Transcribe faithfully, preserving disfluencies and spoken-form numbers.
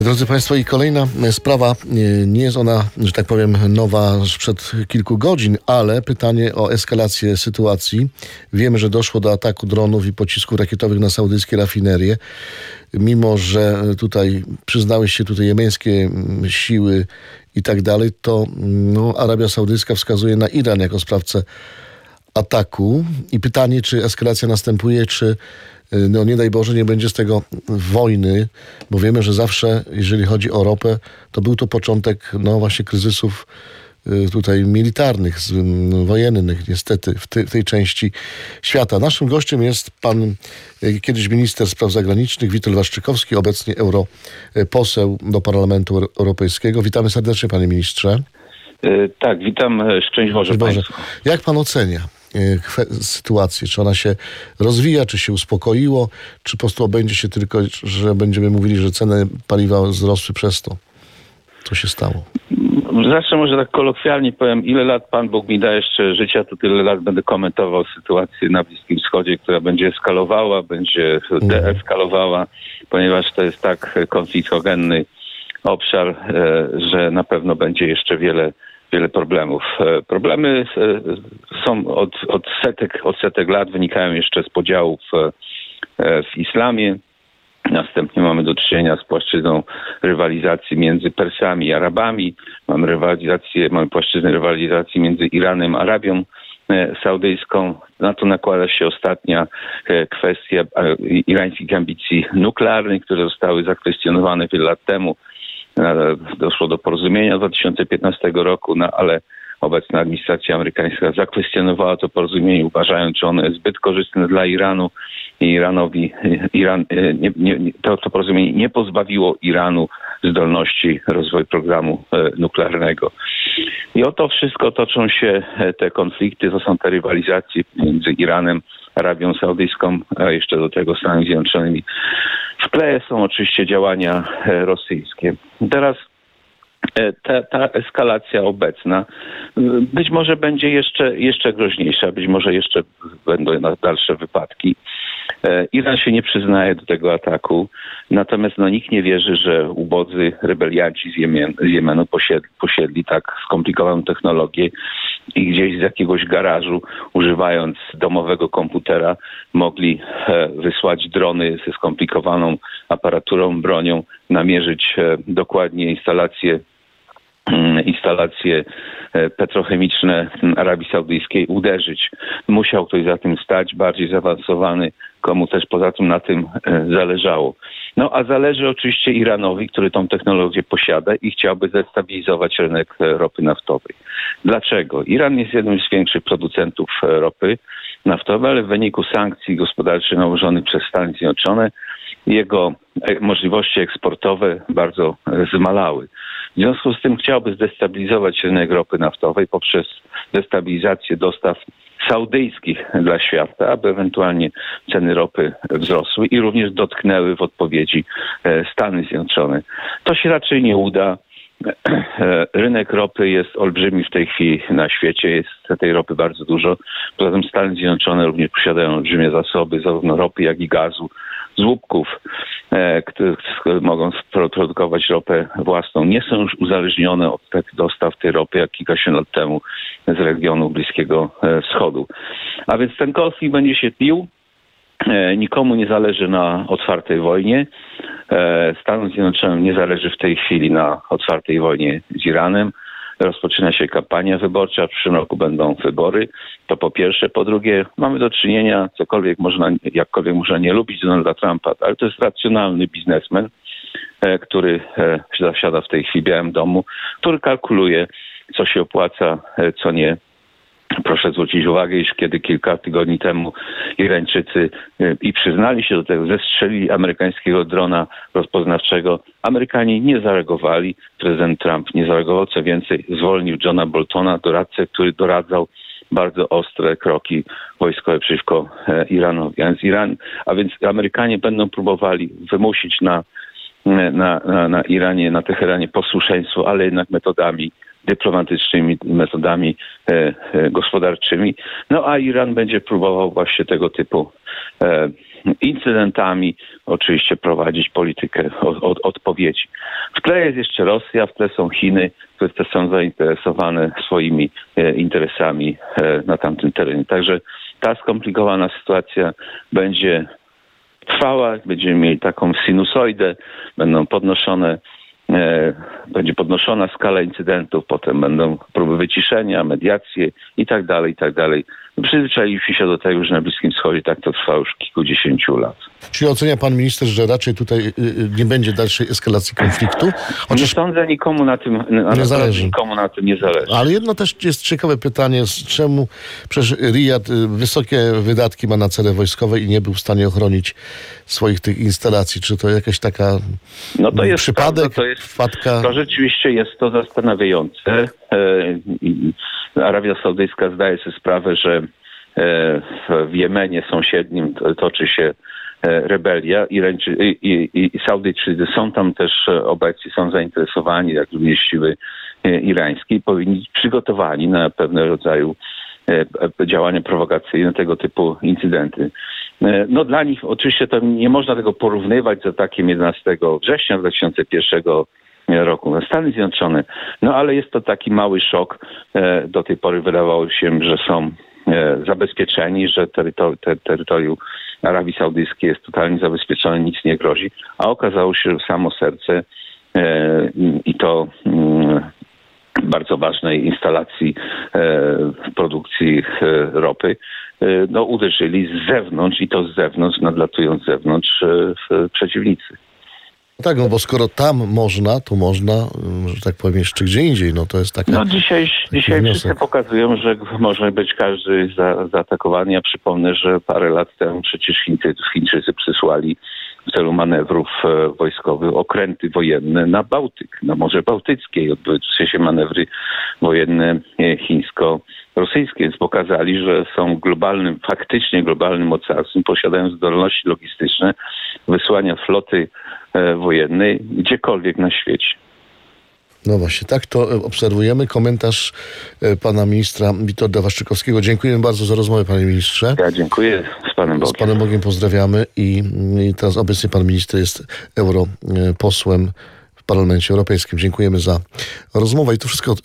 Drodzy Państwo, i kolejna sprawa, nie jest ona, że tak powiem, nowa sprzed kilku godzin, ale pytanie o eskalację sytuacji. Wiemy, że doszło do ataku dronów i pocisków rakietowych na saudyjskie rafinerie. Mimo że tutaj przyznały się tutaj jemeńskie siły i tak dalej, to no, Arabia Saudyjska wskazuje na Iran jako sprawcę ataku. I pytanie, czy eskalacja następuje, czy no nie daj Boże, nie będzie z tego wojny, bo wiemy, że zawsze, jeżeli chodzi o ropę, to był to początek, no właśnie, kryzysów tutaj militarnych, wojennych, niestety, w, ty, w tej części świata. Naszym gościem jest pan, kiedyś minister spraw zagranicznych, Witold Waszczykowski, obecnie europoseł do Parlamentu Europejskiego. Witamy serdecznie, panie ministrze. Tak, witam, szczęść Boże Państwu. Jak pan ocenia sytuację? Czy ona się rozwija, czy się uspokoiło, czy po prostu będzie się tylko, że będziemy mówili, że ceny paliwa wzrosły przez to? Co się stało? Zacznę może tak kolokwialnie, powiem, ile lat Pan Bóg mi da jeszcze życia, to tyle lat będę komentował sytuację na Bliskim Wschodzie, która będzie eskalowała, będzie deeskalowała, ponieważ to jest tak konfliktogenny obszar, że na pewno będzie jeszcze wiele wiele problemów. Problemy są od, od, setek, od setek lat, wynikają jeszcze z podziałów w islamie. Następnie mamy do czynienia z płaszczyzną rywalizacji między Persami i Arabami. Mamy rywalizację, mamy płaszczyznę rywalizacji między Iranem a Arabią Saudyjską. Na to nakłada się ostatnia kwestia irańskich ambicji nuklearnych, które zostały zakwestionowane wiele lat temu. Doszło do porozumienia dwa tysiące piętnastego roku, no ale obecna administracja amerykańska zakwestionowała to porozumienie, uważając, że ono jest zbyt korzystne dla Iranu i Iranowi Iran, nie, nie, to, to porozumienie nie pozbawiło Iranu zdolności rozwoju programu nuklearnego. I o to wszystko toczą się te konflikty, to są te rywalizacje między Iranem, Arabią Saudyjską, a jeszcze do tego Stanami Zjednoczonymi. W tle są oczywiście działania rosyjskie. Teraz ta, ta eskalacja obecna być może będzie jeszcze, jeszcze groźniejsza, być może jeszcze będą dalsze wypadki. Iran się nie przyznaje do tego ataku, natomiast no, nikt nie wierzy, że ubodzy rebelianci z, Jemen, z Jemenu posiedli, posiedli tak skomplikowaną technologię i gdzieś z jakiegoś garażu, używając domowego komputera, mogli wysłać drony ze skomplikowaną aparaturą, bronią, namierzyć dokładnie instalacje instalacje petrochemiczne Arabii Saudyjskiej, uderzyć. Musiał ktoś za tym stać, bardziej zaawansowany, komu też poza tym na tym zależało. No a zależy oczywiście Iranowi, który tą technologię posiada i chciałby zestabilizować rynek ropy naftowej. Dlaczego? Iran jest jednym z większych producentów ropy naftowej, ale w wyniku sankcji gospodarczych nałożonych przez Stany Zjednoczone jego możliwości eksportowe bardzo zmalały. W związku z tym chciałby zdestabilizować rynek ropy naftowej poprzez destabilizację dostaw saudyjskich dla świata, aby ewentualnie ceny ropy wzrosły i również dotknęły w odpowiedzi Stany Zjednoczone. To się raczej nie uda. Rynek ropy jest olbrzymi w tej chwili na świecie, jest tej ropy bardzo dużo. Poza tym Stany Zjednoczone również posiadają olbrzymie zasoby zarówno ropy, jak i gazu z łupków, które mogą produkować ropę własną. Nie są już uzależnione od dostaw tej ropy jak kilkadziesiąt lat temu z regionu Bliskiego Wschodu. A więc ten konflikt będzie się tlił. Nikomu nie zależy na otwartej wojnie. Stanom Zjednoczonym nie zależy w tej chwili na otwartej wojnie z Iranem. Rozpoczyna się kampania wyborcza, w przyszłym roku będą wybory. To po pierwsze. Po drugie, mamy do czynienia, cokolwiek można, jakkolwiek można nie lubić Donalda Trumpa, ale to jest racjonalny biznesmen, który zasiada w tej chwili w Białym Domu, który kalkuluje, co się opłaca, co nie. Proszę zwrócić uwagę, iż kiedy kilka tygodni temu Irańczycy i przyznali się do tego, zestrzelili amerykańskiego drona rozpoznawczego, Amerykanie nie zareagowali, prezydent Trump nie zareagował, co więcej zwolnił Johna Boltona, doradcę, który doradzał bardzo ostre kroki wojskowe przeciwko Iranowi. A więc, Iran, a więc Amerykanie będą próbowali wymusić na, na, na, na Iranie, na Teheranie posłuszeństwo, ale jednak metodami dyplomatycznymi, metodami e, e, gospodarczymi. No a Iran będzie próbował właśnie tego typu e, incydentami oczywiście prowadzić politykę od, od, odpowiedzi. W tle jest jeszcze Rosja, w tle są Chiny, które też są zainteresowane swoimi e, interesami e, na tamtym terenie. Także ta skomplikowana sytuacja będzie trwała, będziemy mieli taką sinusoidę, będą podnoszone, e, będzie podnoszona skala incydentów, potem będą próby wyciszenia, mediacje i tak dalej, i tak dalej. Przyzwyczailiśmy się do tego, że na Bliskim Wschodzie tak to trwa już kilkudziesięciu lat. Czy ocenia pan minister, że raczej tutaj y, y, nie będzie dalszej eskalacji konfliktu? Nie Chociaż sądzę, nikomu na tym na nie zależy. Nikomu na tym nie zależy. Ale jedno też jest ciekawe pytanie, z czemu przecież Rijad y, wysokie wydatki ma na cele wojskowe i nie był w stanie ochronić swoich tych instalacji. Czy to jakaś taka No to jest przypadek, prawda, to jest, wpadka? To rzeczywiście jest to zastanawiające. E, i Arabia Saudyjska zdaje sobie sprawę, że e, w Jemenie sąsiednim toczy się e, rebelia. Irańczy, i, i, i Saudyjczycy są tam też obecni, są zainteresowani, jak również siły e, irańskie i powinni być przygotowani na pewne rodzaju e, działania prowokacyjne, tego typu incydenty. E, no dla nich oczywiście to nie można tego porównywać z atakiem jedenastego września dwa tysiące pierwszego roku na Stany Zjednoczone. No ale jest to taki mały szok. E, do tej pory wydawało się, że są e, zabezpieczeni, że terytor- ter- terytorium Arabii Saudyjskiej jest totalnie zabezpieczone, nic nie grozi, a okazało się, że samo serce e, i to mm, bardzo ważnej instalacji e, produkcji e, ropy, e, no uderzyli z zewnątrz i to z zewnątrz, nadlatując z zewnątrz e, przeciwnicy. Tak, no bo skoro tam można, to można, że tak powiem, jeszcze gdzie indziej. No to jest taka... No dzisiaj, dzisiaj wniosek. wszyscy pokazują, że może być każdy za, zaatakowany. Ja przypomnę, że parę lat temu przecież Chińczycy, Chińczycy przysłali w celu manewrów e, wojskowych okręty wojenne na Bałtyk, na Morze Bałtyckie i odbyły się manewry wojenne e, chińsko-rosyjskie, więc pokazali, że są globalnym, faktycznie globalnym mocarstwem, posiadają zdolności logistyczne wysłania floty e, wojennej gdziekolwiek na świecie. No właśnie, tak to obserwujemy. Komentarz e, pana ministra Witolda Waszczykowskiego. Dziękuję bardzo za rozmowę, panie ministrze. Ja dziękuję. Z Panem Bogiem. Z Panem Bogiem pozdrawiamy i, i teraz obecnie pan minister jest europosłem w Parlamencie Europejskim. Dziękujemy za rozmowę i to wszystko